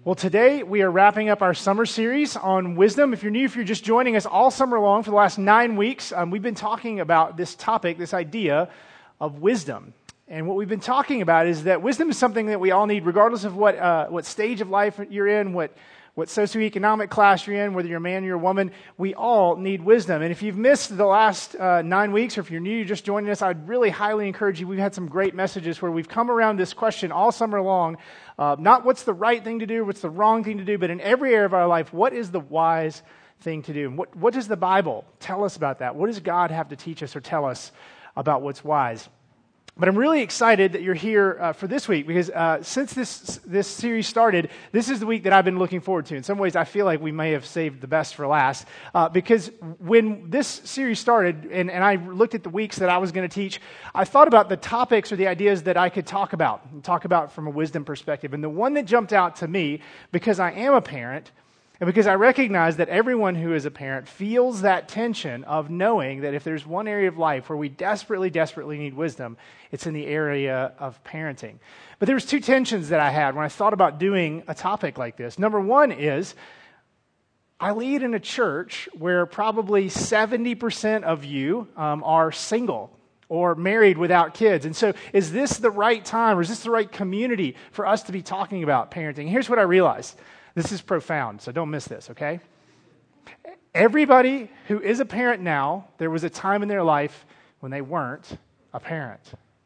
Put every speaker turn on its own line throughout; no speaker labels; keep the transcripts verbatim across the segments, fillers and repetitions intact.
Well, today we are wrapping up our summer series on wisdom. If you're new, if you're just joining us all summer long for the last nine weeks, um, we've been talking about this topic, this idea of wisdom. And what we've been talking about is that wisdom is something that we all need, regardless of what uh, what stage of life you're in, what what socioeconomic class you're in, whether you're a man or you're a woman. We all need wisdom. And if you've missed the last uh, nine weeks, or if you're new, you're just joining us, I'd really highly encourage you. We've had some great messages where we've come around this question all summer long. Uh, not what's the right thing to do, what's the wrong thing to do, but in every area of our life, what is the wise thing to do? And what, what does the Bible tell us about that? What does God have to teach us or tell us about what's wise? But I'm really excited that you're here uh, for this week because uh, since this this series started, this is the week that I've been looking forward to. In some ways, I feel like we may have saved the best for last uh, because when this series started and, and I looked at the weeks that I was going to teach, I thought about the topics or the ideas that I could talk about, and talk about from a wisdom perspective. And the one that jumped out to me, because I am a parent, and because I recognize that everyone who is a parent feels that tension of knowing that if there's one area of life where we desperately, desperately need wisdom, it's in the area of parenting. But there was two tensions that I had when I thought about doing a topic like this. Number one is, I lead in a church where probably seventy percent of you um, are single or married without kids. And so is this the right time or is this the right community for us to be talking about parenting? Here's what I realized. This is profound, so don't miss this, okay? Everybody who is a parent now, there was a time in their life when they weren't a parent.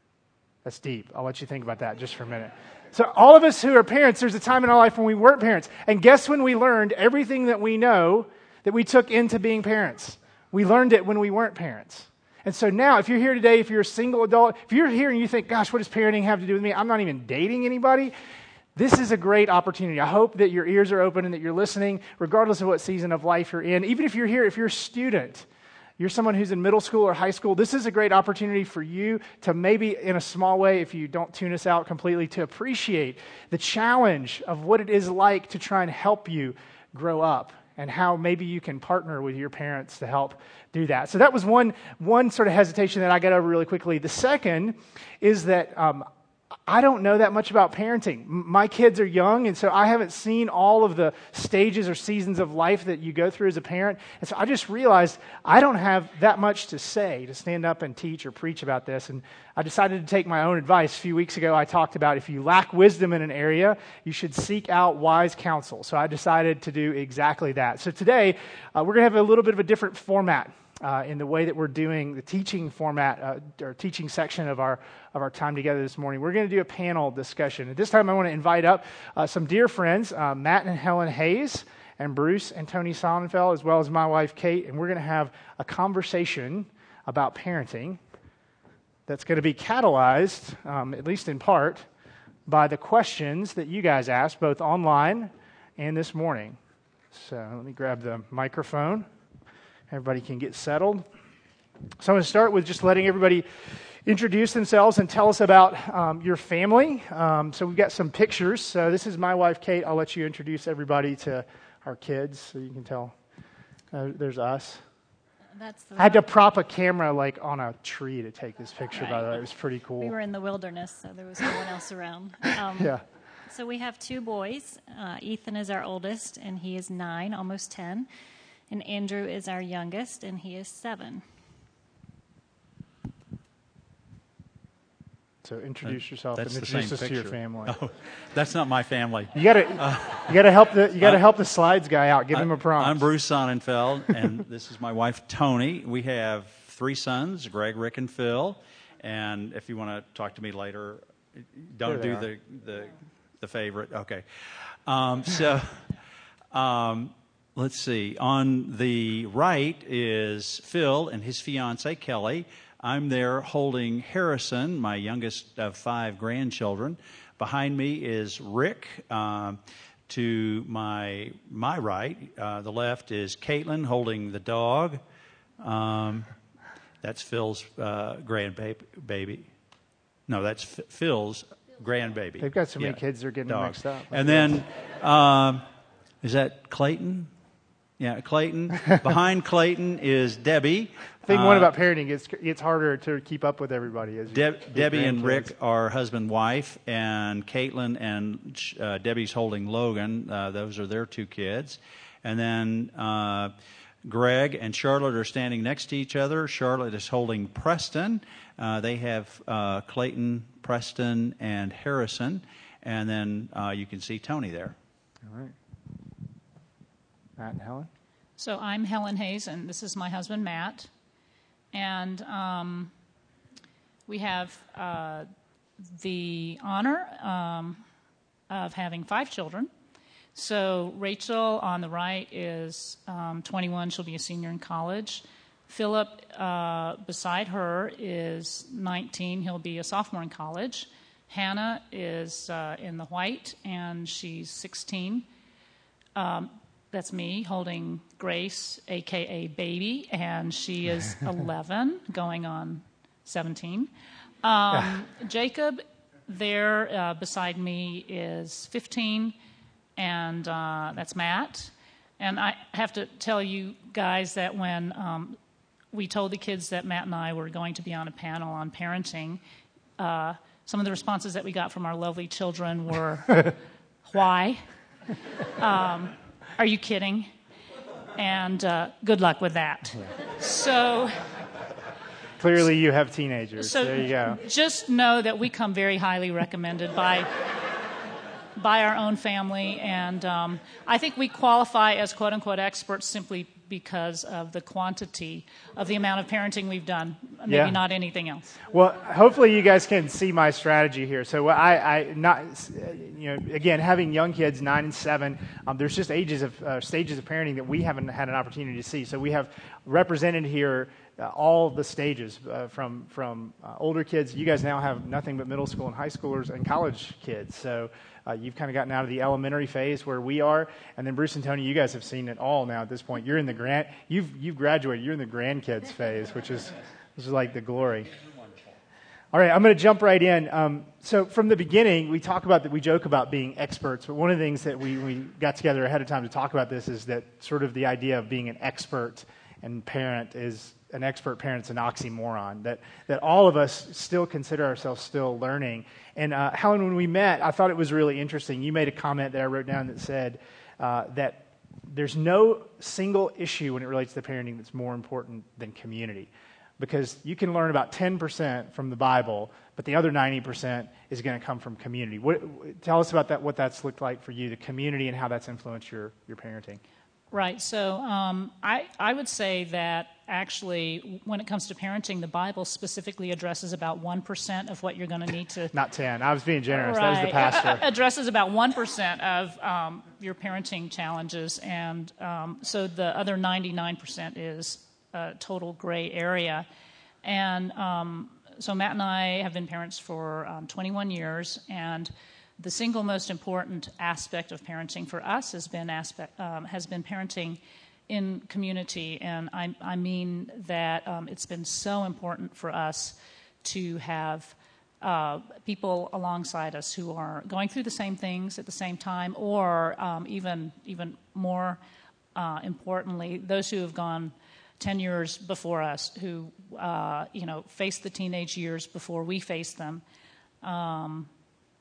That's deep. I'll let you think about that just for a minute. So all of us who are parents, there's a time in our life when we weren't parents. And guess when we learned everything that we know that we took into being parents? We learned it when we weren't parents. And so now, if you're here today, if you're a single adult, if you're here and you think, gosh, what does parenting have to do with me? I'm not even dating anybody. This is a great opportunity. I hope that your ears are open and that you're listening, regardless of what season of life you're in. Even if you're here, if you're a student, you're someone who's in middle school or high school, this is a great opportunity for you to maybe, in a small way, if you don't tune us out completely, to appreciate the challenge of what it is like to try and help you grow up and how maybe you can partner with your parents to help do that. So that was one, one sort of hesitation that I got over really quickly. The second is that um, I don't know that much about parenting. My kids are young, and so I haven't seen all of the stages or seasons of life that you go through as a parent. And so I just realized I don't have that much to say to stand up and teach or preach about this. And I decided to take my own advice. A few weeks ago, I talked about if you lack wisdom in an area, you should seek out wise counsel. So I decided to do exactly that. So today, uh, we're going to have a little bit of a different format Uh, in the way that we're doing the teaching format uh, or teaching section of our of our time together this morning. We're going to do a panel discussion. At this time, I want to invite up uh, some dear friends, uh, Matt and Helen Hayes, and Bruce and Tony Sonnenfeld, as well as my wife, Kate, and we're going to have a conversation about parenting that's going to be catalyzed, um, at least in part, by the questions that you guys asked, both online and this morning. So let me grab the microphone. Everybody can get settled. So I'm going to start with just letting everybody introduce themselves and tell us about um, your family. Um, so we've got some pictures. So this is my wife, Kate. I'll let you introduce everybody to our kids so you can tell. Uh, there's us.
That's the
I had to prop a camera like on a tree to take this picture,
right.
by the way. It was pretty cool.
We were in the wilderness, so there was no one else around. Um,
yeah.
So we have two boys. Uh, Ethan is our oldest, and he is nine, almost ten. And Andrew is our youngest, and he is seven.
So introduce
Uh,
yourself
that's
and
the
introduce
same
us to your
picture.
family.
Oh, that's not my family.
You gotta,
Uh,
you gotta help the, you gotta
uh,
help the slides guy out. Give
I,
him a prompt.
I'm Bruce Sonnenfeld, and this is my wife Tony. We have three sons: Greg, Rick, and Phil. And if you want to talk to me later, don't do
are.
the, the the favorite. Okay. Um, so. Um, Let's see. On the right is Phil and his fiancee, Kelly. I'm there holding Harrison, my youngest of five grandchildren. Behind me is Rick. Um, to my my right, uh, the left is Caitlin holding the dog. Um, that's Phil's uh, grandbaby. Baby. No, that's F- Phil's grandbaby.
They've got so many
Yeah,
kids, they're getting
dog.
mixed up.
And then, um, is that Clayton? Yeah, Clayton. Behind Clayton is Debbie.
Thing
uh,
one about parenting, it's it's harder to keep up with everybody. As you
De-
get
Debbie and
grandkids.
Rick are husband wife, and Caitlin and uh, Debbie's holding Logan. Uh, those are their two kids, and then uh, Greg and Charlotte are standing next to each other. Charlotte is holding Preston. Uh, they have uh, Clayton, Preston, and Harrison, and then uh, you can see Tony there.
All right. Matt and Helen.
So I'm Helen Hayes, and this is my husband, Matt. And um, we have uh, the honor um, of having five children. So Rachel on the right is um, twenty-one. She'll be a senior in college. Philip uh, beside her is nineteen. He'll be a sophomore in college. Hannah is uh, in the white, and she's sixteen. Um, That's me holding Grace, a k a. Baby, and she is eleven, going on seventeen. Um, Jacob, there uh, beside me, is fifteen, and uh, that's Matt. And I have to tell you guys that when um, we told the kids that Matt and I were going to be on a panel on parenting, uh, some of the responses that we got from our lovely children were, why? Um, Are you kidding? And uh, good luck with that. Yeah. So,
clearly, you have teenagers.
So
there you go.
Just know that we come very highly recommended by by our own family, and um, I think we qualify as "quote unquote" experts simply because of the quantity of the amount of parenting we've done. Maybe
yeah.
not anything else.
Well, hopefully you guys can see my strategy here. So I, I not, you know, again, having young kids, nine and seven, um, there's just ages of uh, stages of parenting that we haven't had an opportunity to see. So we have represented here uh, all the stages uh, from from uh, older kids. You guys now have nothing but middle school and high schoolers and college kids. So uh, you've kind of gotten out of the elementary phase where we are, and then Bruce and Tony, you guys have seen it all now at this point. You're in the grand, you've you've graduated. You're in the grandkids phase, which is this is like the glory. All right, I'm going to jump right in. Um, so from the beginning, we talk about that. We joke about being experts, but one of the things that we, we got together ahead of time to talk about this is that sort of the idea of being an expert and parent is an expert parent's an oxymoron. That that all of us still consider ourselves still learning. And uh, Helen, when we met, I thought it was really interesting. You made a comment that I wrote down that said uh, that there's no single issue when it relates to parenting that's more important than community. Because you can learn about ten percent from the Bible, but the other ninety percent is going to come from community. What, tell us about that, what that's looked like for you, the community, and how that's influenced your, your parenting.
Right. So um, I, I would say that actually when it comes to parenting, the Bible specifically addresses about one percent of what you're going to need to...
Not ten. I was being generous.
Right.
That was the pastor.
Addresses about one percent of um, your parenting challenges. And um, so the other ninety-nine percent is a total gray area. And um, so Matt and I have been parents for um, twenty-one years, and the single most important aspect of parenting for us has been aspect um, has been parenting in community, and I, I mean that um, it's been so important for us to have uh, people alongside us who are going through the same things at the same time, or um, even even more uh, importantly, those who have gone ten years before us, who uh, you know faced the teenage years before we faced them. Um,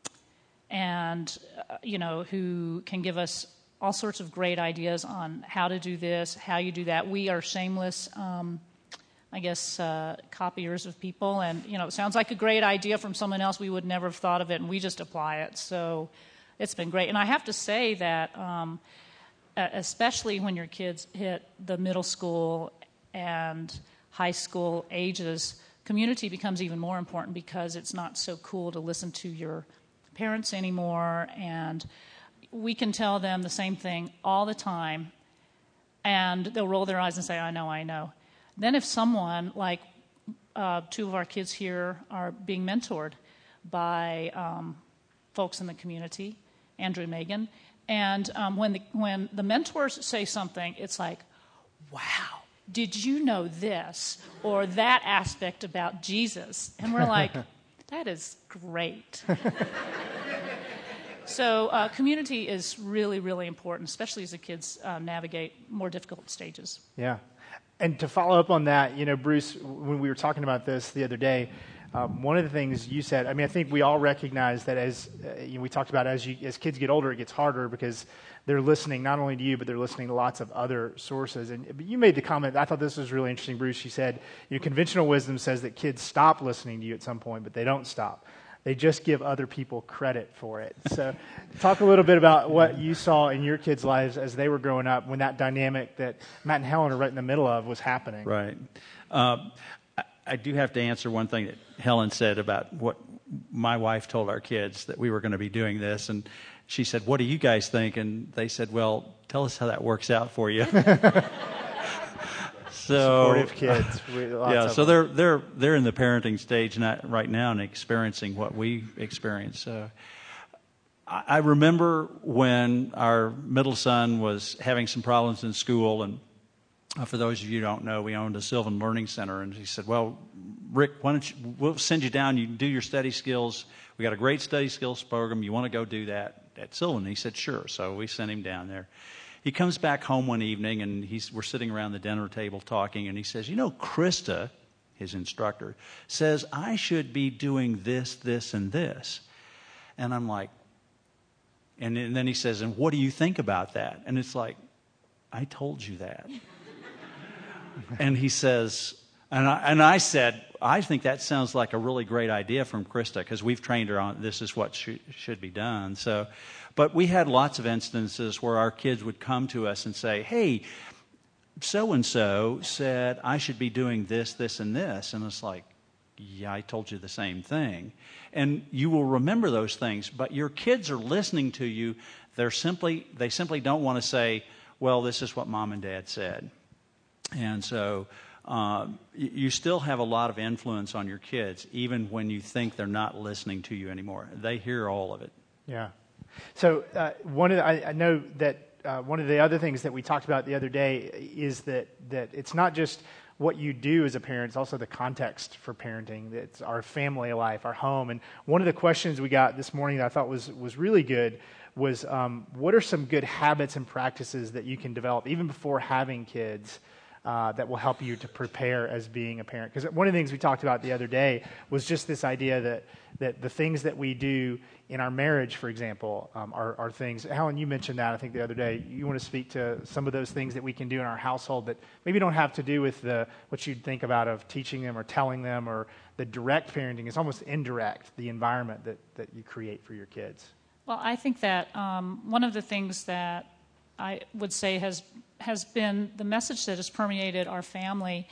and, uh, you know, who can give us all sorts of great ideas on how to do this, how you do that. We are shameless, um, I guess, uh, copiers of people. And, you know, it sounds like a great idea from someone else. We would never have thought of it, and we just apply it. So it's been great. And I have to say that um, especially when your kids hit the middle school and high school ages, community becomes even more important because it's not so cool to listen to your parents anymore, and we can tell them the same thing all the time, and they'll roll their eyes and say, I know, I know. Then if someone, like uh, two of our kids here are being mentored by um, folks in the community, Andrew and Megan, and um, when, the, when the mentors say something, it's like, wow, did you know this or that aspect about Jesus? And we're like, that is great. So uh, community is really, really important, especially as the kids uh, navigate more difficult stages.
Yeah. And to follow up on that, you know, Bruce, when we were talking about this the other day, um, one of the things you said, I mean, I think we all recognize that as uh, you know, we talked about, as you as kids get older, it gets harder because they're listening not only to you, but they're listening to lots of other sources. And you made the comment, I thought this was really interesting, Bruce. You said, you know, conventional wisdom says that kids stop listening to you at some point, but they don't stop. They just give other people credit for it. So talk a little bit about what you saw in your kids' lives as they were growing up when that dynamic that Matt and Helen are right in the middle of was happening.
Right. Um, I, I do have to answer one thing that Helen said about what my wife told our kids, that we were going to be doing this. And she said, what do you guys think? And they said, well, tell us how that works out for you. So,
supportive kids. Lots
yeah,
of
so
them.
they're they're they're in the parenting stage not, right now and experiencing what we experience. So, I, I remember when our middle son was having some problems in school, and uh, for those of you who don't know, we owned a Sylvan Learning Center, and he said, "Well, Rick, why don't you? We'll send you down. You can do your study skills. We got a great study skills program. You want to go do that at Sylvan?" And he said, "Sure." So we sent him down there. He comes back home one evening, and he's, we're sitting around the dinner table talking, and he says, you know, Krista, his instructor, says I should be doing this, this, and this. And I'm like, and, and then he says, and what do you think about that? And it's like, I told you that. And he says, and I, and I said, I think that sounds like a really great idea from Krista, because we've trained her on this is what sh- should be done. So, but we had lots of instances where our kids would come to us and say, hey, so-and-so said I should be doing this, this, and this. And it's like, yeah, I told you the same thing. And you will remember those things, but your kids are listening to you. They're simply, they simply don't want to say, well, this is what mom and dad said. And so uh, you still have a lot of influence on your kids, even when you think they're not listening to you anymore. They hear all of it.
Yeah. So uh, one of the, I, I know that uh, one of the other things that we talked about the other day is that that it's not just what you do as a parent, it's also the context for parenting. It's our family life, our home. And one of the questions we got this morning that I thought was was really good was, um, what are some good habits and practices that you can develop even before having kids uh, that will help you to prepare as being a parent? Because one of the things we talked about the other day was just this idea that that the things that we do in our marriage, for example, um, are, are things. Helen, you mentioned that, I think, the other day. You want to speak to some of those things that we can do in our household that maybe don't have to do with the what you'd think about of teaching them or telling them, or the direct parenting. It's almost indirect, the environment that, that you create for your kids.
Well, I think that um, one of the things that I would say has has been the message that has permeated our family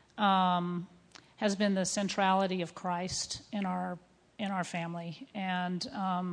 um, has been the centrality of Christ in our in our family. And um,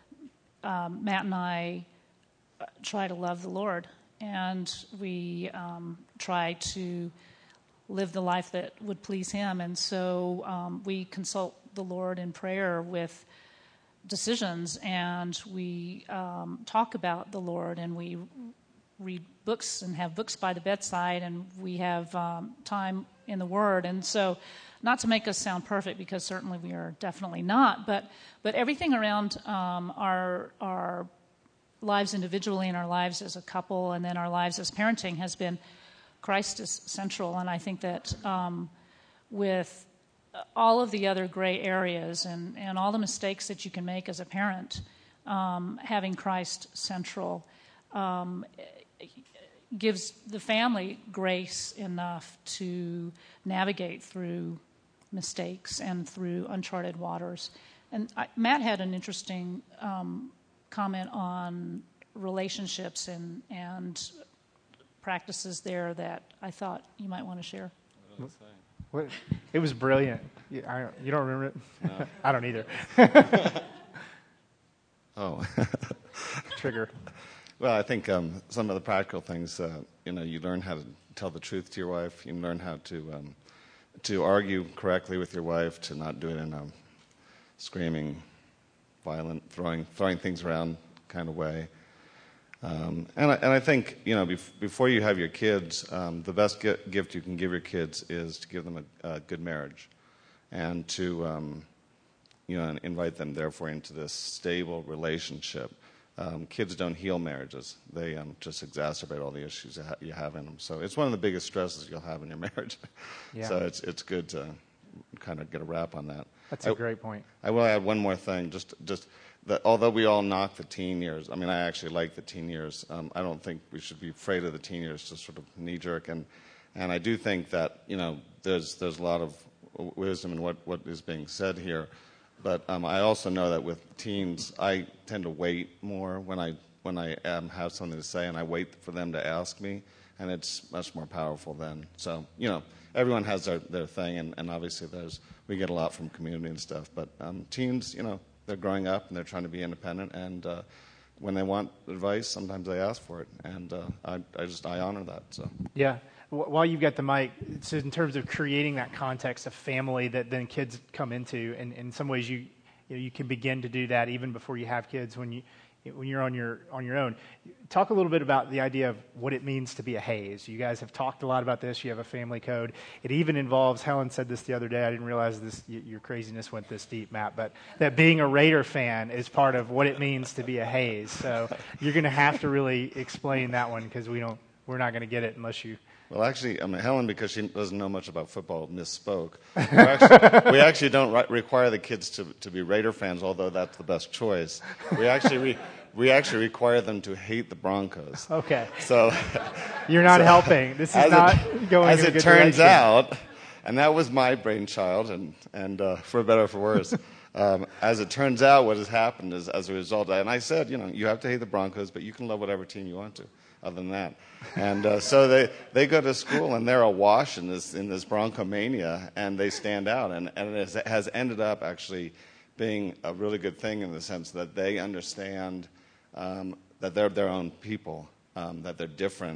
um, Matt and I try to love the Lord, and we um, try to live the life that would please Him. And so um, we consult the Lord in prayer with decisions, and we um, talk about the Lord, and we read books and have books by the bedside, and we have um, time in the Word. And so, not to make us sound perfect, because certainly we are definitely not, but but everything around um, our our lives individually and our lives as a couple, and then our lives as parenting, has been Christ is central. And I think that um, with all of the other gray areas and, and all the mistakes that you can make as a parent, um, having Christ central um, gives the family grace enough to navigate through mistakes and through uncharted waters. And I, Matt had an interesting um, comment on relationships and, and practices there that I thought you might want to share.
What? It was brilliant. You, I, you don't remember it?
No.
I don't either.
Oh.
Trigger.
Well, I think um, some of the practical things, uh, you know, you learn how to tell the truth to your wife. You learn how to um, to argue correctly with your wife, to not do it in a screaming, violent, throwing throwing things around kind of way. Um, and, I, and I think, you know, bef- before you have your kids, um, the best gi- gift you can give your kids is to give them a, a good marriage, and to um, you know, and invite them therefore into this stable relationship. Um, kids don't heal marriages; they um, just exacerbate all the issues you, ha- you have in them. So it's one of the biggest stresses you'll have in your marriage.
Yeah.
So it's it's good to kind of get a wrap on that.
That's a
I,
great point.
I will add one more thing. Just just that although we all knock the teen years, I mean, I actually like the teen years. Um, I don't think we should be afraid of the teen years, just sort of knee jerk. And and I do think that you know there's there's a lot of wisdom in what, what is being said here. But um, I also know that with teens, I tend to wait more when I when I um, have something to say, and I wait for them to ask me, and it's much more powerful then. So, you know, everyone has their, their thing, and, and obviously there's we get a lot from community and stuff. But um, teens, you know, they're growing up, and they're trying to be independent, and uh, when they want advice, sometimes they ask for it, and uh, I, I just I honor that. So
Yeah. While you've got the mic, so in terms of creating that context of family that then kids come into, and in some ways you you, know, you can begin to do that even before you have kids when you when you're on your on your own. Talk a little bit about the idea of what it means to be a Hayes. You guys have talked a lot about this. You have a family code. It even involves, Helen said this the other day, I didn't realize this your craziness went this deep, Matt, but that being a Raider fan is part of what it means to be a Hayes. So you're going to have to really explain that one because we don't we're not going to get it unless you.
Well, actually, I mean, Helen, because she doesn't know much about football, misspoke. We actually, we actually don't re- require the kids to, to be Raider fans, although that's the best choice. We actually re- we actually require them to hate the Broncos.
Okay.
So
you're not
so,
helping. This is not
it,
going
as
in a
it
good
turns
direction.
out, and that was my brainchild, and and uh, for better or for worse. Um, as it turns out, what has happened is, as a result, and I said, you know, you have to hate the Broncos, but you can love whatever team you want to. Other than that, and uh, so they, they go to school and they're awash in this in this Bronco mania, and they stand out, and and it has, has ended up actually being a really good thing in the sense that they understand um, that they're their own people, um, that they're different.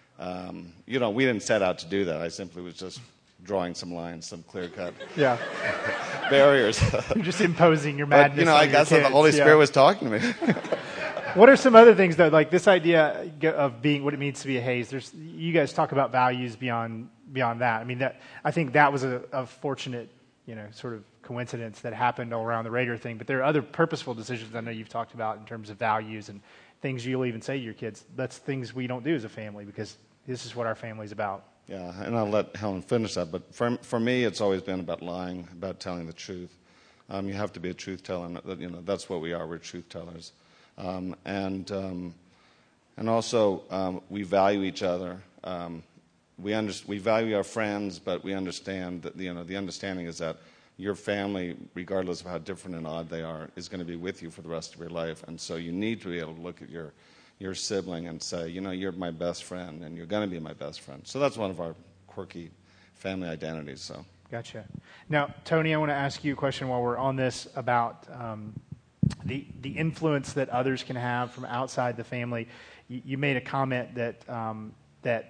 Um, you know, we didn't set out to do that. I simply was just drawing some lines, some clear cut
Yeah.
barriers.
You're just imposing your madness.
But you know,
on
I
your
guess
kids.
the Holy Spirit
yeah.
was talking to me.
What are some other things, though, like this idea of being what it means to be a Hayes? There's, you guys talk about values beyond beyond that. I mean, that I think that was a, a fortunate, you know, sort of coincidence that happened all around the Raider thing. But there are other purposeful decisions I know you've talked about in terms of values and things you'll even say to your kids. That's things we don't do as a family because this is what our family's about.
Yeah, and I'll let Helen finish that. But for for me, it's always been about lying, about telling the truth. Um, you have to be a truth teller. And, you know, that's what we are. We're truth tellers. Um, and um, and also um, we value each other. Um, we under, we value our friends, but we understand that you know the understanding is that your family, regardless of how different and odd they are, is going to be with you for the rest of your life. And so you need to be able to look at your your sibling and say, you know, you're my best friend, and you're going to be my best friend. So that's one of our quirky family identities. So
Gotcha. Now, Tony, I want to ask you a question while we're on this about. Um, The the influence that others can have from outside the family. You, you made a comment that um, that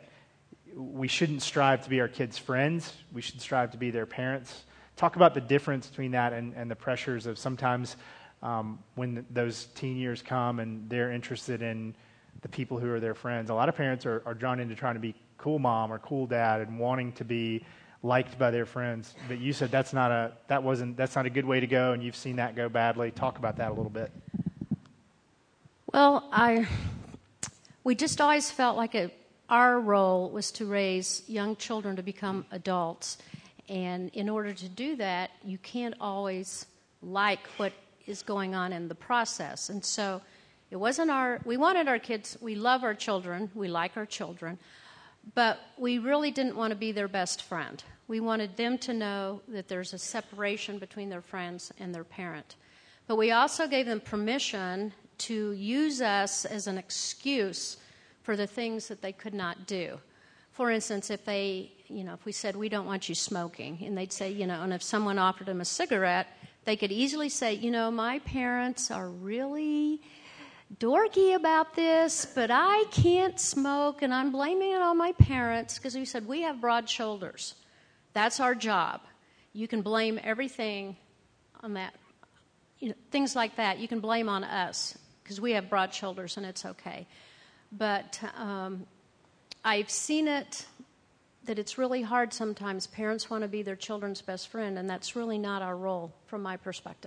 we shouldn't strive to be our kids' friends. We should strive to be their parents. Talk about the difference between that and, and the pressures of sometimes um, when those teen years come and they're interested in the people who are their friends. A lot of parents are, are drawn into trying to be cool mom or cool dad and wanting to be liked by their friends, but you said that's not a that wasn't that's not a good way to go, and you've seen that go badly. Talk about that a little bit.
Well, I we just always felt like it, our role was to raise young children to become adults, and in order to do that, you can't always like what is going on in the process, and so it wasn't our. We wanted our kids. We love our children. We like our children. But we really didn't want to be their best friend. We wanted them to know that there's a separation between their friends and their parent. But we also gave them permission to use us as an excuse for the things that they could not do. For instance, if they, you know, if we said, we don't want you smoking, and they'd say, you know, and if someone offered them a cigarette, they could easily say, you know, my parents are really dorky about this, but I can't smoke, and I'm blaming it on my parents because we said we have broad shoulders. That's our job. You can blame everything on that. You know, things like that you can blame on us because we have broad shoulders and it's okay. But um, I've seen it that it's really hard sometimes. Parents want to be their children's best friend, and that's really not our role from my perspective.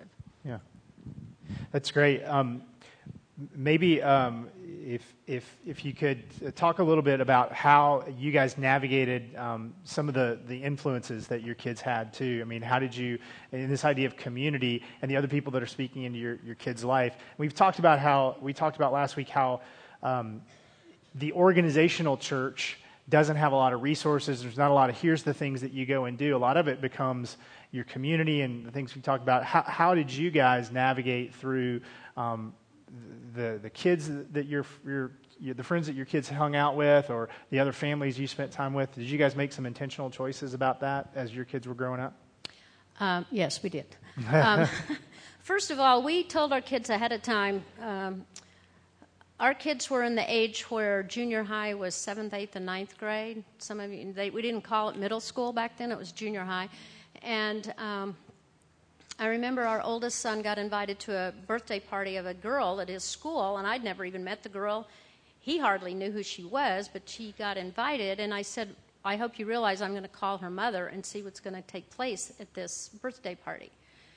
Yeah, that's great. Um, maybe um, if if if you could talk a little bit about how you guys navigated um, some of the the influences that your kids had too. I mean, how did you, in this idea of community and the other people that are speaking into your your kid's life? We've talked about how we talked about last week how um, the organizational church doesn't have a lot of resources. There's not a lot of here's the things that you go and do. A lot of it becomes your community and the things we talked about. How, how did you guys navigate through um, the the kids that your your the friends that your kids hung out with, or the other families you spent time with? Did you guys make some intentional choices about that as your kids were growing up?
Um, yes, we did. um, first of all, we told our kids ahead of time. Um, Our kids were in the age where junior high was seventh, eighth, and ninth grade. Some of you, they, we didn't call it middle school back then; it was junior high. And um, I remember our oldest son got invited to a birthday party of a girl at his school, and I'd never even met the girl. He hardly knew who she was, but she got invited, and I said, "I hope you realize I'm going to call her mother and see what's going to take place at this birthday party."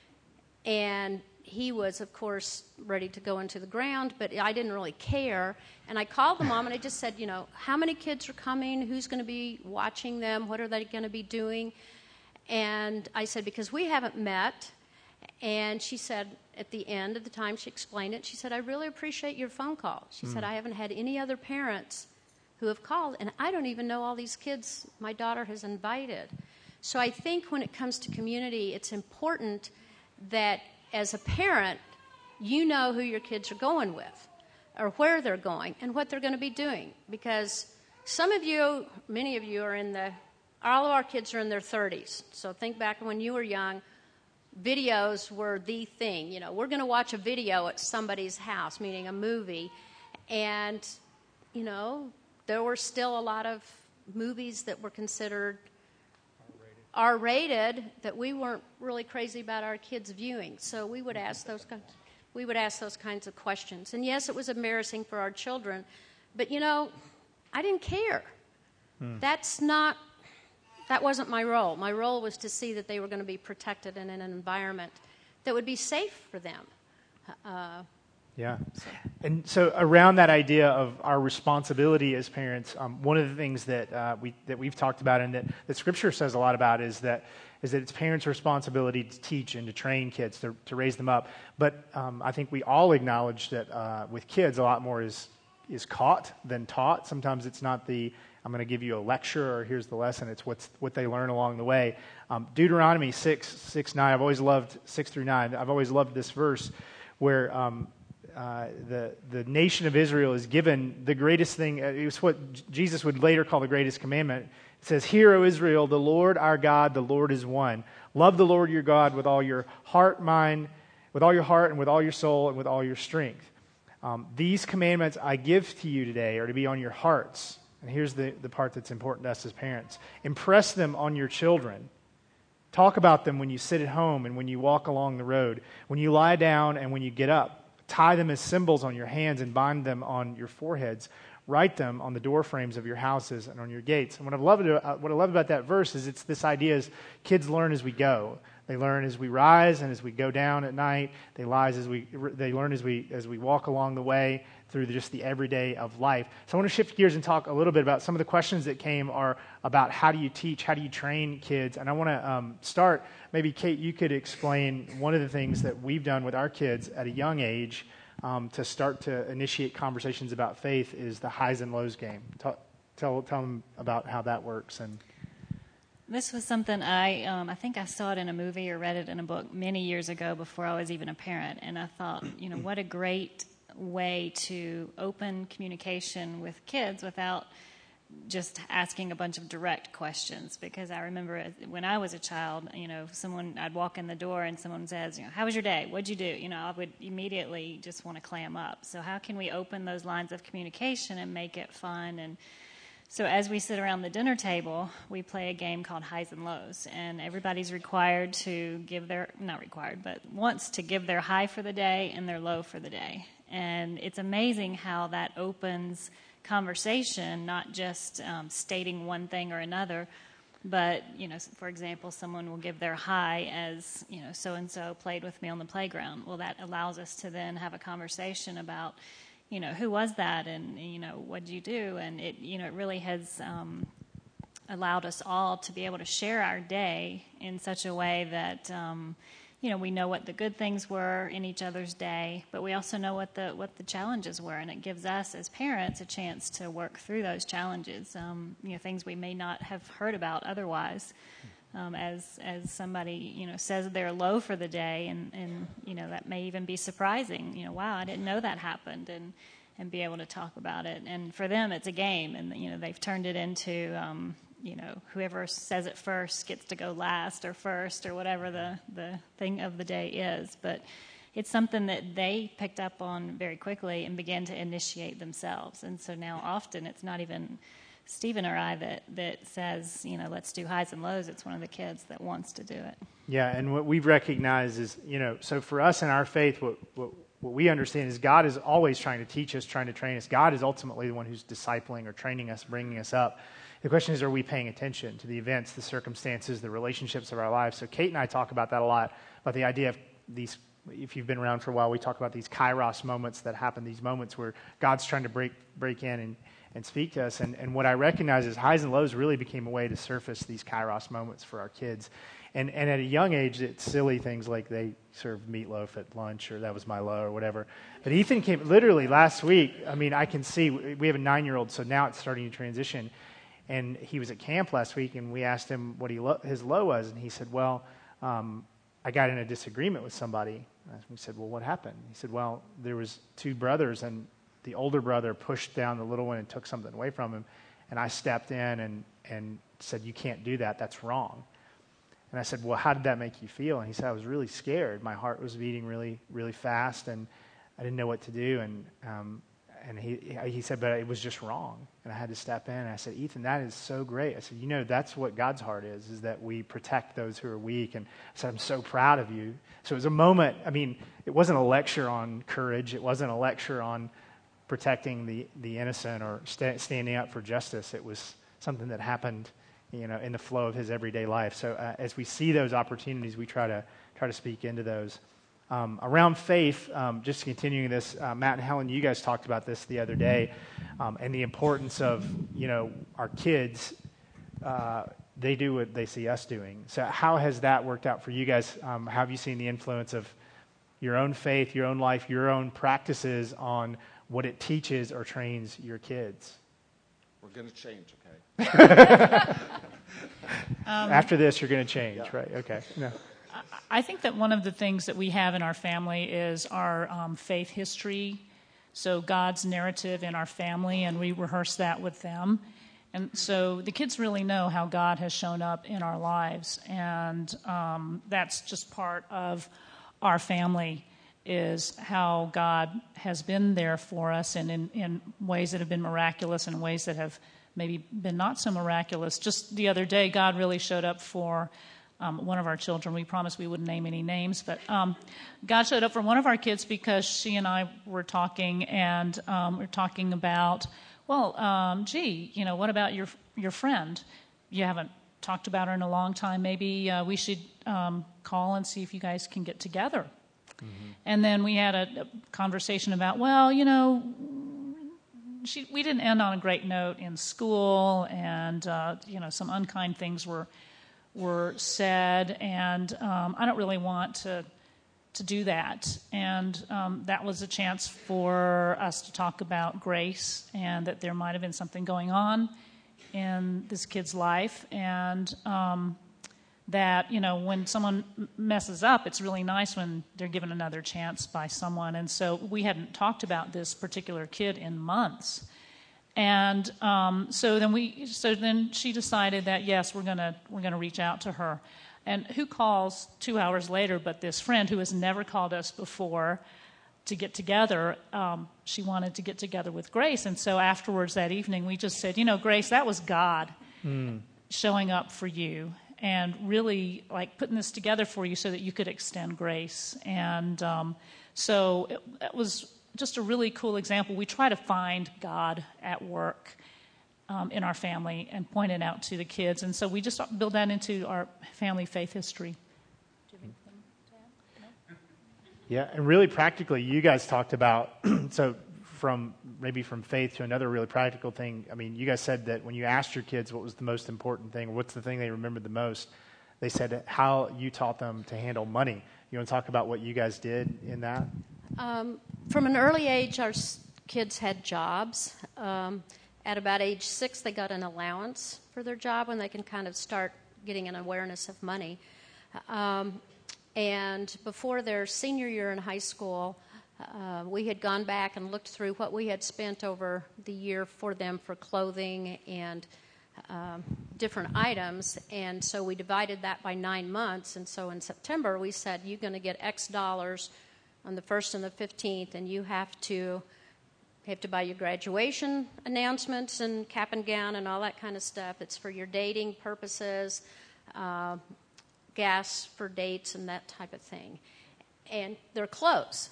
And he was, of course, ready to go into the ground, but I didn't really care. And I called the mom, and I just said, you know, how many kids are coming? Who's going to be watching them? What are they going to be doing? And I said, because we haven't met. And she said, at the end of the time she explained it, she said, I really appreciate your phone call. She mm. said, I haven't had any other parents who have called, and I don't even know all these kids my daughter has invited. So I think when it comes to community, it's important that as a parent, you know who your kids are going with or where they're going and what they're going to be doing. Because some of you, many of you are in the, all of our kids are in their thirties. So think back when you were young, videos were the thing. You know, we're going to watch a video at somebody's house, meaning a movie. And, you know, there were still a lot of movies that were considered R-rated that we weren't really crazy about our kids viewing. So we would ask those we would ask those kinds of questions. And yes, it was embarrassing for our children, but you know, I didn't care. Hmm. That's not that wasn't my role. My role was to see that they were going to be protected in an environment that would be safe for them. Uh,
Yeah. And so around that idea of our responsibility as parents, um, one of the things that uh, we that we've talked about and that, that Scripture says a lot about is that is that it's parents' responsibility to teach and to train kids, to, to raise them up. But um, I think we all acknowledge that uh, with kids, a lot more is is caught than taught. Sometimes it's not the I'm going to give you a lecture or here's the lesson. It's what's what they learn along the way. Um, Deuteronomy six, six, nine. I've always loved six through nine. I've always loved this verse where. Um, Uh, the the nation of Israel is given the greatest thing. It was what Jesus would later call the greatest commandment. It says, "Hear, O Israel, the Lord our God, the Lord is one. Love the Lord your God with all your heart, mind, with all your heart, and with all your soul, and with all your strength. Um, these commandments I give to you today are to be on your hearts." And here's the, the part that's important to us as parents. Impress them on your children. Talk about them when you sit at home and when you walk along the road, when you lie down and when you get up. Tie them as symbols on your hands and bind them on your foreheads. Write them on the door frames of your houses and on your gates. And what I love, what I love about that verse is it's this idea is kids learn as we go. They learn as we rise and as we go down at night. They rise as we they learn as we as we walk along the way through just the everyday of life. So I want to shift gears and talk a little bit about some of the questions that came are about how do you teach, how do you train kids. And I want to um, start, maybe Kate, you could explain one of the things that we've done with our kids at a young age um, to start to initiate conversations about faith is the highs and lows game. Tell, tell, tell them about how that works. And
This was something I, um, I think I saw it in a movie or read it in a book many years ago before I was even a parent. And I thought, you know, what a great way to open communication with kids without just asking a bunch of direct questions. Because I remember when I was a child, you know, someone, I'd walk in the door and someone says, you know, how was your day? What'd you do? You know, I would immediately just want to clam up. So how can we open those lines of communication and make it fun? And so as we sit around the dinner table, we play a game called Highs and Lows, and everybody's required to give their, not required, but wants to give their high for the day and their low for the day. And it's amazing how that opens conversation, not just um, stating one thing or another, But, you know, for example, someone will give their high as, you know, so-and-so played with me on the playground. Well, that allows us to then have a conversation about, you know, who was that, and, you know, what did you do? And it, you know, it really has um, allowed us all to be able to share our day in such a way that, um, you know, we know what the good things were in each other's day, but we also know what the what the challenges were, and it gives us as parents a chance to work through those challenges. Um, you know, things we may not have heard about otherwise. Um, as as somebody, you know, says they're low for the day, and, and you know, that may even be surprising. You know, wow, I didn't know that happened, and and be able to talk about it. And for them, it's a game, and you know, they've turned it into. Um, you know, whoever says it first gets to go last or first or whatever the, the thing of the day is. But it's something that they picked up on very quickly and began to initiate themselves. And so now often it's not even Stephen or I that, that says, you know, let's do highs and lows. It's one of the kids that wants to do it.
Yeah, and what we've recognized is, you know, so for us in our faith, what, what, what we understand is God is always trying to teach us, trying to train us. God is ultimately the one who's discipling or training us, bringing us up. The question is, are we paying attention to the events, the circumstances, the relationships of our lives? So Kate and I talk about that a lot, about the idea of these, if you've been around for a while, we talk about these kairos moments that happen, these moments where God's trying to break break in and, and speak to us. And, and what I recognize is highs and lows really became a way to surface these kairos moments for our kids. And, and at a young age, it's silly things like they served meatloaf at lunch, or that was my low, or whatever. But Ethan came, literally last week, I mean, I can see, we have a nine-year-old, so now it's starting to transition. And he was at camp last week, and we asked him what he lo- his low was, and he said, well, um, I got in a disagreement with somebody. And we said, well, what happened? He said, well, there was two brothers, and the older brother pushed down the little one and took something away from him, and I stepped in and, and said, you can't do that, that's wrong. And I said, well, how did that make you feel? And he said, I was really scared. My heart was beating really, really fast, and I didn't know what to do, and um, And he he said, but it was just wrong. And I had to step in. And I said, Ethan, that is so great. I said, you know, that's what God's heart is, is that we protect those who are weak. And I said, I'm so proud of you. So it was a moment. I mean, it wasn't a lecture on courage. It wasn't a lecture on protecting the, the innocent or st- standing up for justice. It was something that happened, you know, in the flow of his everyday life. So uh, as we see those opportunities, we try to try to speak into those. Um, around faith, um, just continuing this, uh, Matt and Helen, you guys talked about this the other day, um, and the importance of, you know, our kids, uh, they do what they see us doing. So how has that worked out for you guys? Um, how have you seen the influence of your own faith, your own life, your own practices on what it teaches or trains your kids?
We're going to change, okay?
um,
After this, you're going to change,
yeah.
right? Okay. No.
I think that one of the things that we have in our family is our um, faith history, so God's narrative in our family, and we rehearse that with them. And so the kids really know how God has shown up in our lives, and um, that's just part of our family, is how God has been there for us, and in, in ways that have been miraculous and ways that have maybe been not so miraculous. Just the other day, God really showed up for Um, one of our children. We promised we wouldn't name any names, but um, God showed up for one of our kids because she and I were talking, and um, we we're talking about, well, um, gee, you know, what about your your friend? You haven't talked about her in a long time. Maybe uh, we should um, call and see if you guys can get together. Mm-hmm. And then we had a, a conversation about, well, you know, she, we didn't end on a great note in school, and uh, you know, some unkind things were. were said, and um, I don't really want to to do that. And um, that was a chance for us to talk about grace, and that there might have been something going on in this kid's life, and um, that, you know, when someone messes up, it's really nice when they're given another chance by someone. And so we hadn't talked about this particular kid in months. And um, so then we, so then she decided that yes, we're gonna we're gonna reach out to her. And who calls two hours later but this friend who has never called us before to get together? Um, she wanted to get together with Grace, and so afterwards that evening we just said, you know, Grace, that was God mm. showing up for you and really like putting this together for you so that you could extend grace. And um, so it, it was just a really cool example. We try to find God at work um, in our family and point it out to the kids. And so we just build that into our family faith history.
Yeah, and really practically, you guys talked about, so from maybe from faith to another really practical thing. I mean, you guys said that when you asked your kids what was the most important thing, or what's the thing they remembered the most, they said how you taught them to handle money. You want to talk about what you guys did in that?
Um, from an early age, our s- kids had jobs. Um, at about age six, they got an allowance for their job when they can kind of start getting an awareness of money. Um, and before their senior year in high school, uh, we had gone back and looked through what we had spent over the year for them for clothing and um, different items. And so we divided that by nine months. And so in September, we said, you're going to get X dollars on the first and the fifteenth, and you have to you have to buy your graduation announcements and cap and gown and all that kind of stuff. It's for your dating purposes, uh, gas for dates and that type of thing. And their clothes.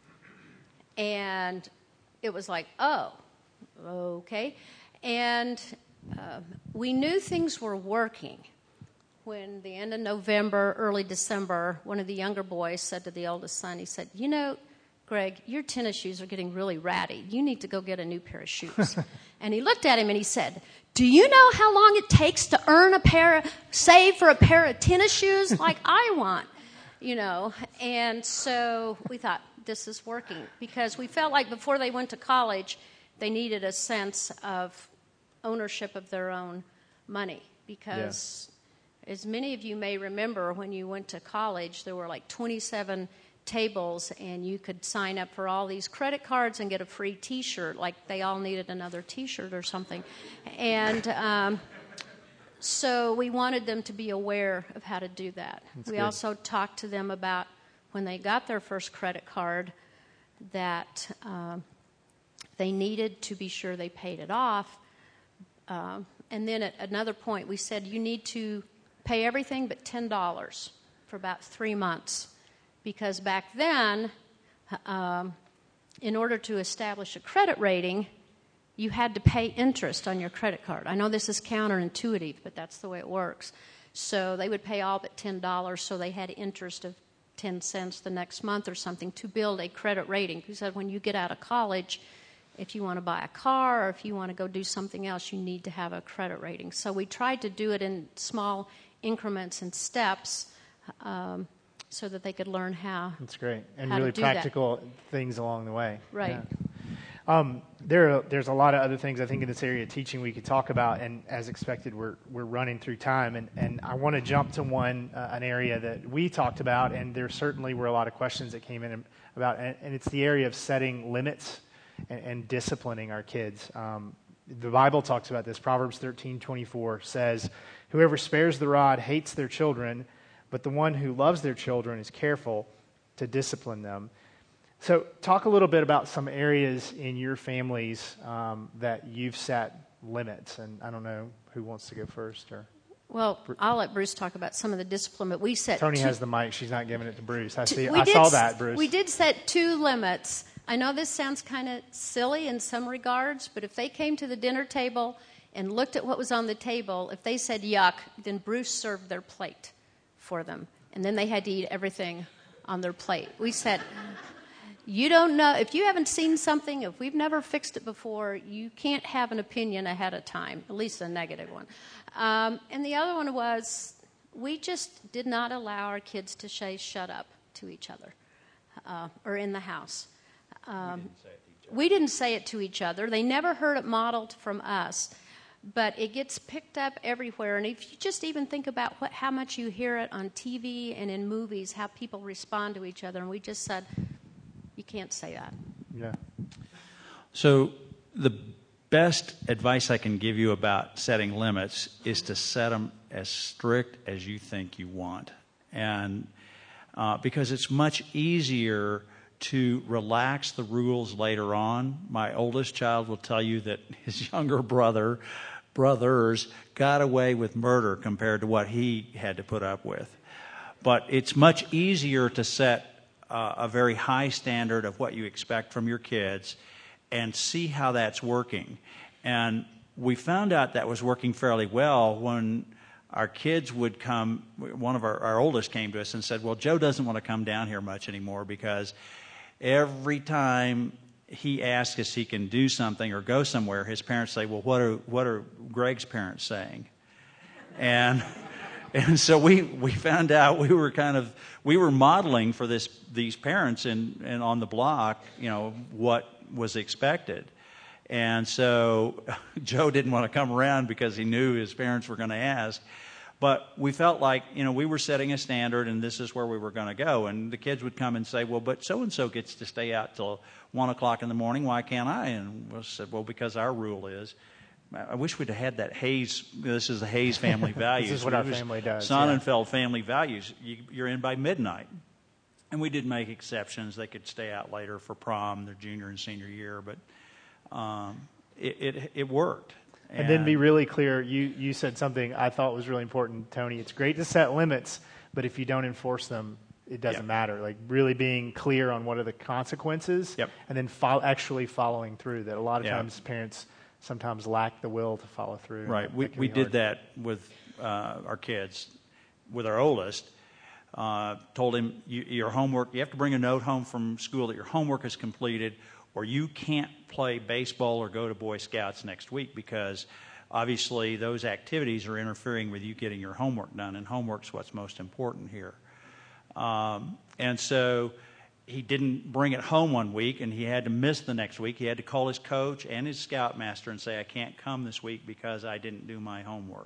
And it was like, oh, okay. And uh, we knew things were working when the end of November, early December, one of the younger boys said to the oldest son, he said, you know, Greg, your tennis shoes are getting really ratty. You need to go get a new pair of shoes. And he looked at him and he said, do you know how long it takes to earn a pair of, save for a pair of tennis shoes like I want? You know, and so we thought, this is working. Because we felt like before they went to college, they needed a sense of ownership of their own money. Because yeah. as many of you may remember, when you went to college, there were like twenty-seven tables, and you could sign up for all these credit cards and get a free T-shirt, like they all needed another T-shirt or something. And um, so we wanted them to be aware of how to do that.
That's
we
good.
also talked to them about when they got their first credit card that um, they needed to be sure they paid it off. Um, and then at another point, we said, you need to pay everything but ten dollars for about three months. Because back then, um, in order to establish a credit rating, you had to pay interest on your credit card. I know this is counterintuitive, but that's the way it works. So they would pay all but ten dollars, so they had interest of ten cents the next month or something to build a credit rating. Because when you get out of college, if you want to buy a car or if you want to go do something else, you need to have a credit rating. So we tried to do it in small increments and steps, um, so that they could learn how.
That's great. And
how
really
to do
practical that. things along the way.
Right.
Yeah. Um, there, are, there's a lot of other things I think in this area of teaching we could talk about, and as expected, we're we're running through time, and, and I want to jump to one uh, an area that we talked about, and there certainly were a lot of questions that came in about, and, and it's the area of setting limits and, and disciplining our kids. Um, the Bible talks about this. Proverbs thirteen twenty-four says, "Whoever spares the rod hates their children, but the one who loves their children is careful to discipline them." So talk a little bit about some areas in your families um, that you've set limits. And I don't know who wants to go first. Or
Well, I'll let Bruce talk about some of the discipline, but we set
Tony
two,
has the mic. She's not giving it to Bruce. I see.
we
I
did
saw
s-
that, Bruce.
We did set two limits. I know this sounds kind of silly in some regards, but if they came to the dinner table and looked at what was on the table, if they said yuck, then Bruce served their plate for them. And then they had to eat everything on their plate. We said, you don't know, if you haven't seen something, if we've never fixed it before, you can't have an opinion ahead of time, at least a negative one. Um, and the other one was, we just did not allow our kids to say shut up to each other uh, or in the house. Um, we didn't say it to each other. They never heard it modeled from us. But it gets picked up everywhere. And if you just even think about what, how much you hear it on T V and in movies, how people respond to each other. And we just said, you can't say that.
Yeah.
So the best advice I can give you about setting limits is to set them as strict as you think you want. And uh, because it's much easier to relax the rules later on. My oldest child will tell you that his younger brother, brothers, got away with murder compared to what he had to put up with. But it's much easier to set uh, a very high standard of what you expect from your kids and see how that's working. And we found out that was working fairly well when our kids would come. One of our, our oldest came to us and said, well, Joe doesn't want to come down here much anymore because every time he asks if he can do something or go somewhere, his parents say, well, what are what are Greg's parents saying? And and so we, we found out we were kind of we were modeling for this these parents and and on the block, you know, what was expected. And so Joe didn't want to come around because he knew his parents were going to ask. But we felt like, you know, we were setting a standard and this is where we were going to go. And the kids would come and say, well, but so-and-so gets to stay out till one o'clock in the morning. Why can't I? And we said, well, because our rule is. I wish we'd have had that Hayes, this is the Hayes family values.
This is what our family does.
Sonnenfeld yeah. family values. You, you're in by midnight. And we did make exceptions. They could stay out later for prom, their junior and senior year. But um, it, it, it worked.
And, and then be really clear, you, you said something I thought was really important, Tony. It's great to set limits, but if you don't enforce them, it doesn't yep. matter. Like really being clear on what are the consequences
yep.
and then fo- actually following through. That a lot of
yep.
times parents sometimes lack the will to follow through.
Right. We we did that with uh, our kids, with our oldest. Uh, told him, you, your homework, you have to bring a note home from school that your homework is completed, or you can't play baseball or go to Boy Scouts next week because obviously those activities are interfering with you getting your homework done, and homework's what's most important here. Um, and so he didn't bring it home one week, and he had to miss the next week. He had to call his coach and his scoutmaster and say, I can't come this week because I didn't do my homework.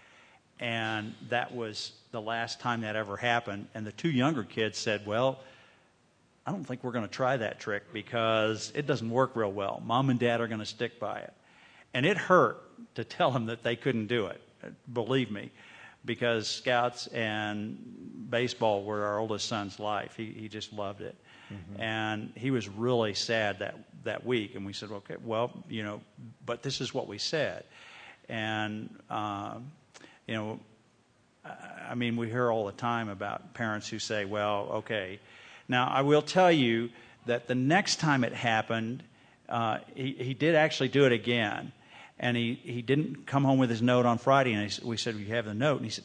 And that was the last time that ever happened. And the two younger kids said, well, I don't think we're going to try that trick because it doesn't work real well. Mom and Dad are going to stick by it. And it hurt to tell them that they couldn't do it, believe me, because Scouts and baseball were our oldest son's life. He, he just loved it. Mm-hmm. And he was really sad that, that week. And we said, okay, well, you know, but this is what we said. And, um, you know, I mean, we hear all the time about parents who say, well, okay. Now, I will tell you that the next time it happened, uh, he, he did actually do it again. And he, he didn't come home with his note on Friday. And he, we said, you have the note? And he said,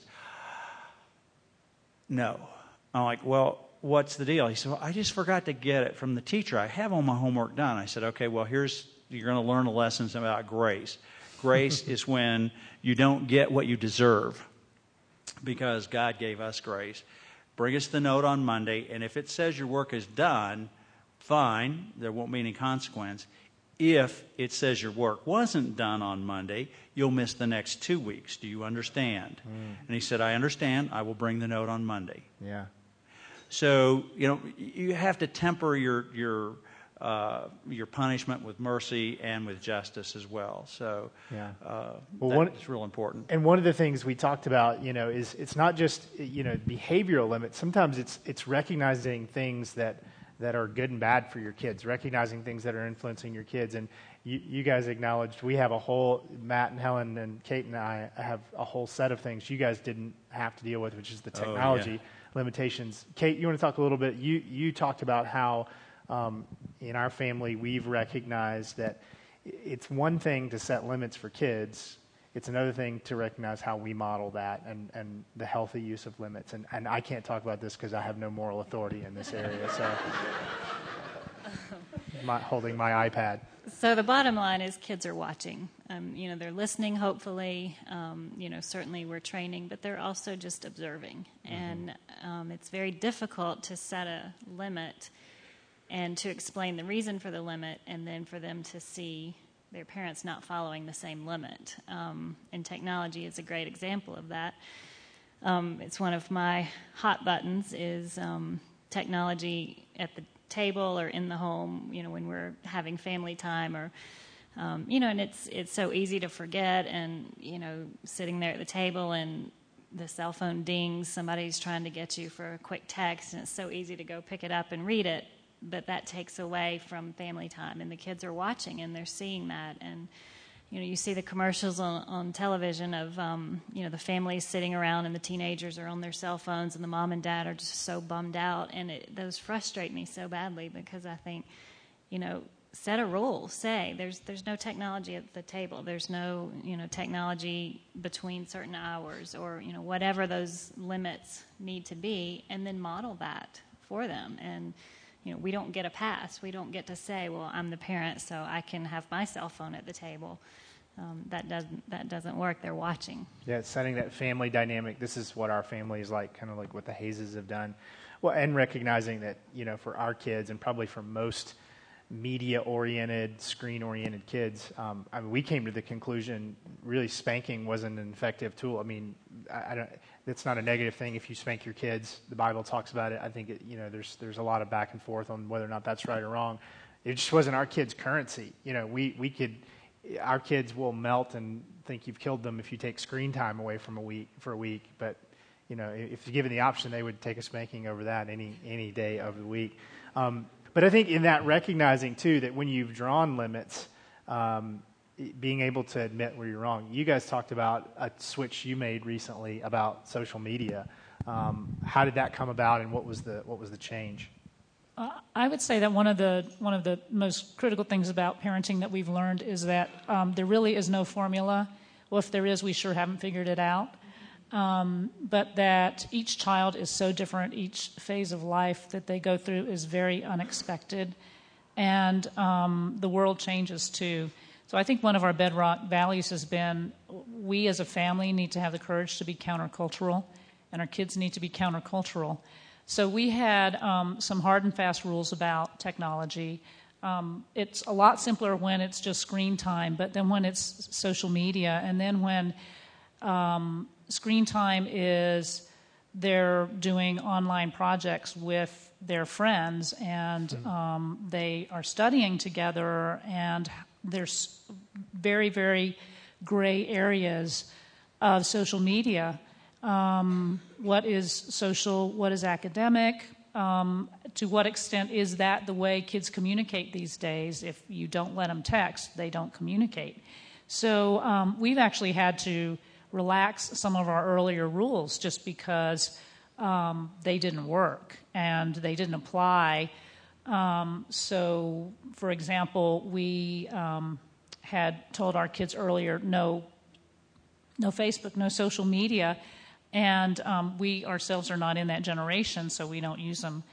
no. I'm like, well, what's the deal? He said, well, I just forgot to get it from the teacher. I have all my homework done. I said, okay, well, here's, you're going to learn the lessons about grace. Grace is when you don't get what you deserve because God gave us grace. Bring us the note on Monday, and if it says your work is done, fine, there won't be any consequence. If it says your work wasn't done on Monday, you'll miss the next two weeks. Do you understand? Mm. And he said, I understand. I will bring the note on Monday.
Yeah.
So, you know, you have to temper your your uh, your punishment with mercy and with justice as well. So,
yeah.
uh,
well,
that
one,
is real important.
And one of the things we talked about, you know, is it's not just, you know, behavioral limits. Sometimes it's it's recognizing things that that are good and bad for your kids, recognizing things that are influencing your kids. And you, you guys acknowledged we have a whole, Matt and Helen and Kate and I have a whole set of things you guys didn't have to deal with, which is the technology
oh, yeah.
limitations. Kate, you want to talk a little bit? You you talked about how um, in our family we've recognized that it's one thing to set limits for kids. It's another thing to recognize how we model that and, and the healthy use of limits. And, and I can't talk about this because I have no moral authority in this area. So I'm not holding my iPad.
So the bottom line is kids are watching. Um, you know, they're listening, hopefully. Um, you know, certainly we're training, but they're also just observing. Mm-hmm. And um, it's very difficult to set a limit and to explain the reason for the limit and then for them to see their parents not following the same limit. Um, and technology is a great example of that. Um, it's one of my hot buttons is um, technology at the table or in the home, you know, when we're having family time or, um, you know, and it's it's so easy to forget and, you know, sitting there at the table and the cell phone dings, somebody's trying to get you for a quick text, and it's so easy to go pick it up and read it. But that takes away from family time, and the kids are watching and they're seeing that. And you know, you see the commercials on, on television of um, you know the families sitting around and the teenagers are on their cell phones and the mom and dad are just so bummed out, and it, those frustrate me so badly because I think, you know, set a rule. Say there's there's no technology at the table. There's no you know technology between certain hours, or you know whatever those limits need to be, and then model that for them. And you know we don't get a pass. We don't get to say, well, I'm the parent, so I can have my cell phone at the table. Um, that doesn't that doesn't work. They're watching.
Yeah, it's setting that family dynamic. This is what our family is like, kind of like what the Hayeses have done. Well, and recognizing that you know for our kids, and probably for most media-oriented, screen-oriented kids, um, I mean, we came to the conclusion really spanking wasn't an effective tool. I mean, I, I don't. It's not a negative thing if you spank your kids. The Bible talks about it. I think it, you know there's there's a lot of back and forth on whether or not that's right or wrong. It just wasn't our kids' currency. You know, we we could. Our kids will melt and think you've killed them if you take screen time away from a week for a week. But you know, if given the option, they would take a spanking over that any any day of the week. Um, but I think in that recognizing too that when you've drawn limits, um, being able to admit where you're wrong. You guys talked about a switch you made recently about social media. Um, how did that come about, and what was the what was the change?
Uh, I would say that one of the one of the most critical things about parenting that we've learned is that um, there really is no formula. Well, if there is, we sure haven't figured it out. Um, but that each child is so different, each phase of life that they go through is very unexpected, and um, the world changes too. So I think one of our bedrock values has been we as a family need to have the courage to be countercultural, and our kids need to be countercultural. So we had um, some hard and fast rules about technology. Um, it's a lot simpler when it's just screen time, but then when it's social media, and then when um, screen time is they're doing online projects with their friends, and mm-hmm. um, they are studying together, and there's very, very gray areas of social media. Um, what is social, what is academic, um, to what extent is that the way kids communicate these days? If you don't let them text, they don't communicate. So um, we've actually had to relax some of our earlier rules just because um, they didn't work and they didn't apply. Um, so, for example, we um, had told our kids earlier, no, no Facebook, no social media. And um, we ourselves are not in that generation, so we don't use them.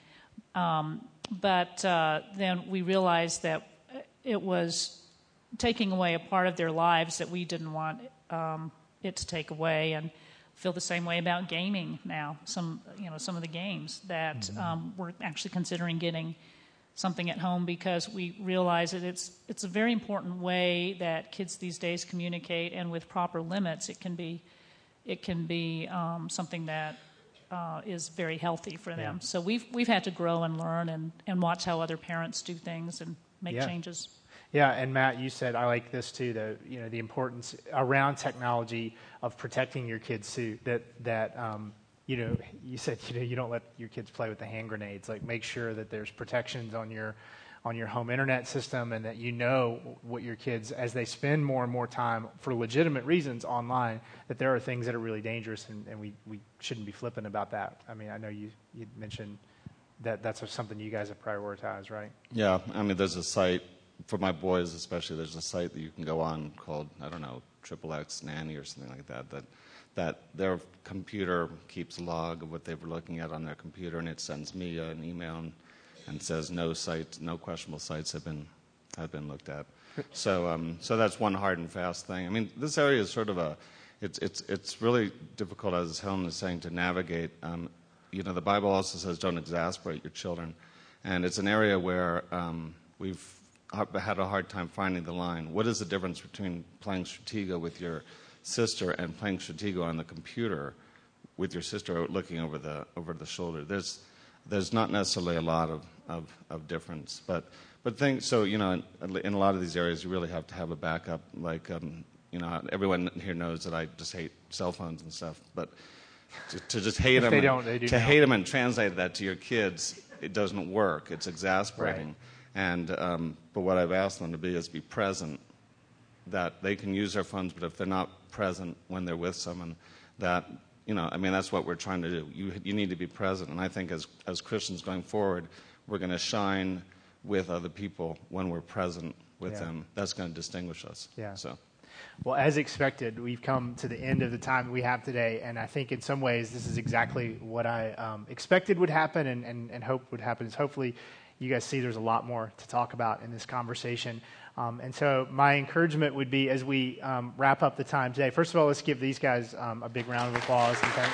Um, but uh, then we realized that it was taking away a part of their lives that we didn't want um, it to take away, and feel the same way about gaming now. Some, you know, some of the games that mm-hmm. um, we're actually considering getting something at home because we realize that it's it's a very important way that kids these days communicate, and with proper limits, it can be. It can be um, something that uh, is very healthy for them. Yeah. So we've we've had to grow and learn and, and watch how other parents do things and make
yeah.
changes.
Yeah, and Matt, you said, I like this too, the you know the importance around technology of protecting your kids too. That that um, you know you said you know you don't let your kids play with the hand grenades. Like make sure that there's protections on your on your home internet system, and that you know what your kids, as they spend more and more time for legitimate reasons online, that there are things that are really dangerous, and, and we, we shouldn't be flippant about that. I mean, I know you, you mentioned that that's something you guys have prioritized, right?
Yeah, I mean, there's a site, for my boys especially, there's a site that you can go on called, I don't know, Triple X Nanny or something like that, that that their computer keeps a log of what they were looking at on their computer, and it sends me an email and and says no sites, no questionable sites have been have been looked at. So, um, so that's one hard and fast thing. I mean, this area is sort of a, it's it's it's really difficult, as Helen is saying, to navigate. Um, you know, the Bible also says don't exasperate your children, and it's an area where um, we've had a hard time finding the line. What is the difference between playing Stratego with your sister and playing Stratego on the computer with your sister, looking over the over the shoulder? There's There's not necessarily a lot of, of, of difference, but but things. So you know, in, in a lot of these areas, you really have to have a backup. Like um, you know, everyone here knows that I just hate cell phones and stuff. But to, to just hate them,
they
and,
don't, they do
to
now.
hate them and translate that to your kids, it doesn't work. It's exasperating.
Right.
And um, but what I've asked them to be is be present. That they can use their phones, but if they're not present when they're with someone, that. You know, I mean, that's what we're trying to do. You you need to be present. And I think as as Christians going forward, we're going to shine with other people when we're present with
Yeah.
them. That's going to distinguish us.
Yeah.
So,
Well, as expected, we've come to the end of the time that we have today, and I think in some ways this is exactly what I um, expected would happen and, and, and hope would happen. Is hopefully you guys see there's a lot more to talk about in this conversation. Um, and so my encouragement would be, as we um, wrap up the time today, first of all, let's give these guys um, a big round of applause and thanks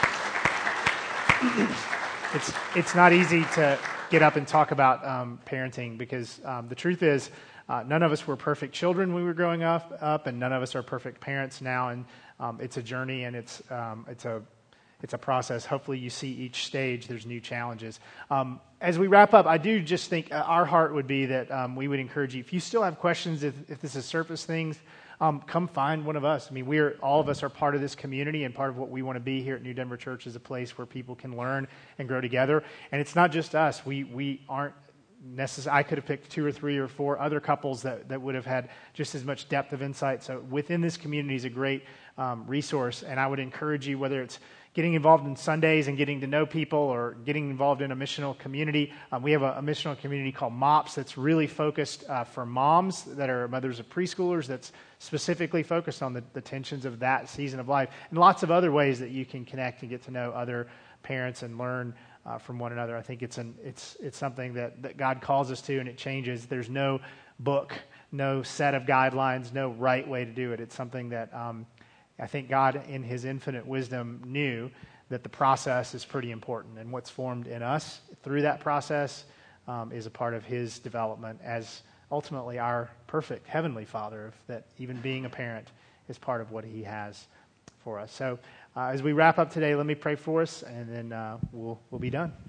for... it's, it's not easy to get up and talk about um, parenting because um, the truth is, Uh, none of us were perfect children when we were growing up, up and none of us are perfect parents now. And um, it's a journey, and it's um, it's a it's a process. Hopefully, you see each stage there's new challenges. Um, as we wrap up, I do just think uh, our heart would be that um, we would encourage you. If you still have questions, if, if this is surface things, um, come find one of us. I mean, we are all of us are part of this community, and part of what we want to be here at New Denver Church is a place where people can learn and grow together. And it's not just us. We we aren't. Necessary. I could have picked two or three or four other couples that, that would have had just as much depth of insight. So within this community is a great um, resource, and I would encourage you, whether it's getting involved in Sundays and getting to know people or getting involved in a missional community. Um, we have a, a missional community called MOPS that's really focused uh, for moms that are mothers of preschoolers, that's specifically focused on the, the tensions of that season of life, and lots of other ways that you can connect and get to know other parents and learn Uh, from one another. I think it's an it's it's something that, that God calls us to, and it changes. There's no book, no set of guidelines, no right way to do it. It's something that um, I think God, in His infinite wisdom, knew that the process is pretty important, and what's formed in us through that process um, is a part of His development as ultimately our perfect Heavenly Father. That even being a parent is part of what He has for us. So. Uh, as we wrap up today, let me pray for us, and then uh, we'll we'll be done.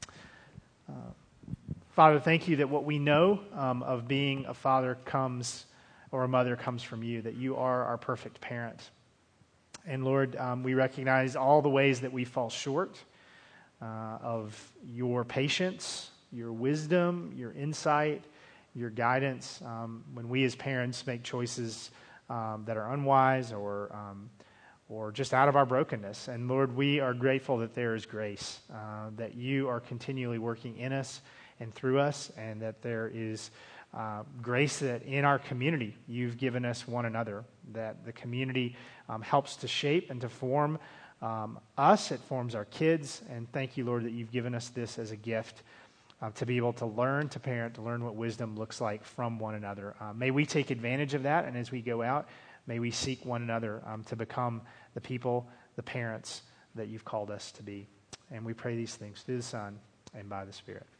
Uh, Father, thank you that what we know um, of being a father comes, or a mother comes from you, that you are our perfect parent. And Lord, um, we recognize all the ways that we fall short uh, of your patience, your wisdom, your insight, your guidance, um, when we as parents make choices um, that are unwise or um, or just out of our brokenness. And Lord, we are grateful that there is grace, uh, that you are continually working in us and through us, and that there is uh, grace that in our community you've given us one another, that the community um, helps to shape and to form um, us, it forms our kids, and thank you, Lord, that you've given us this as a gift uh, to be able to learn, to parent, to learn what wisdom looks like from one another. Uh, may we take advantage of that, and as we go out, may we seek one another um, to become the people, the parents that you've called us to be. And we pray these things through the Son and by the Spirit.